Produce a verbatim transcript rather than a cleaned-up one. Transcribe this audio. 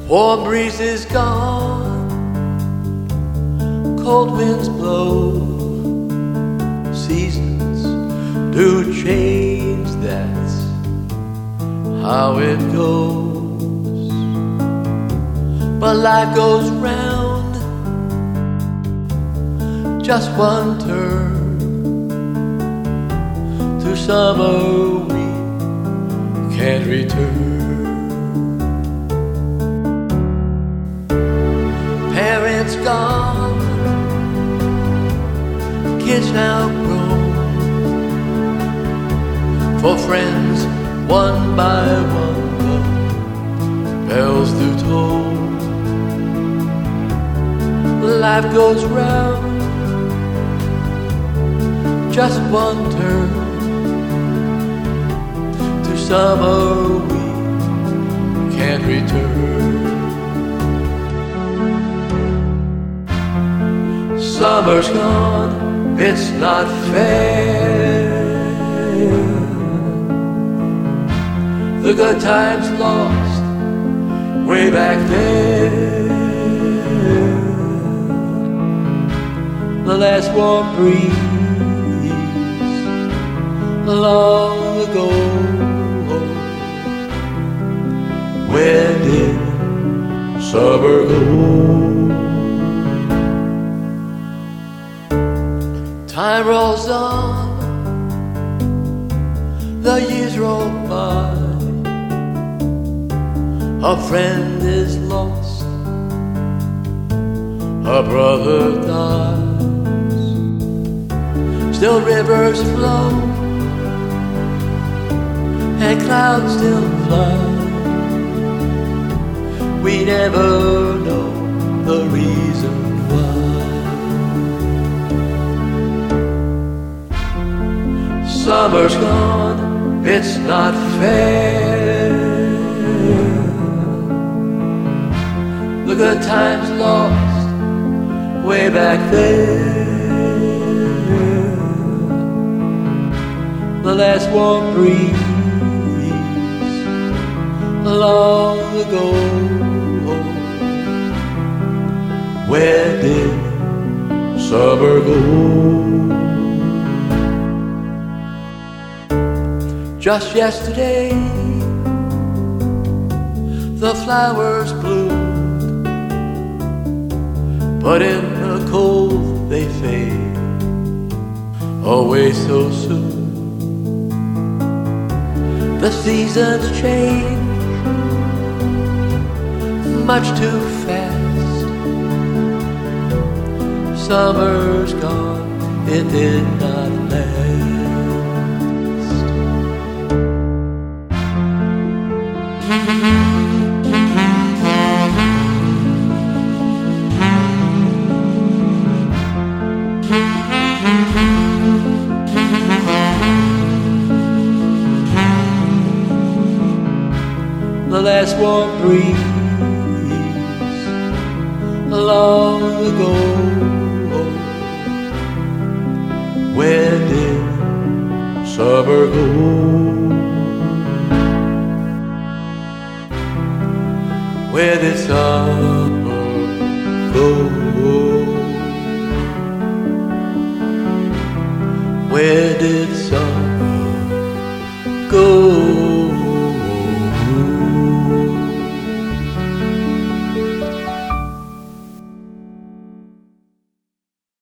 Warm breezes gone, cold winds blow. Seasons do change, that's how it goes. But life goes round, just one turn. To summer we can't return. Parents gone, kids now grown. For friends, one by one, the bells do toll. Life goes round, just one turn. To summer we can't return. Summer's gone, it's not fair. The good times lost way back there. The last warm breeze long ago. Where did summer go? Time rolls on, the years roll by. A friend is lost, a brother dies. Still rivers flow, and clouds still fly. We never know the reason why. Summer's gone, it's not fair. The good times lost way back there. The last warm breeze long ago. Where did summer go? Just yesterday, the flowers bloomed, but in the cold they fade away so soon. The seasons change much too fast. Summer's gone, it did not last. The last warm breeze long ago. Where did summer go? Where did summer go? Where did summer go?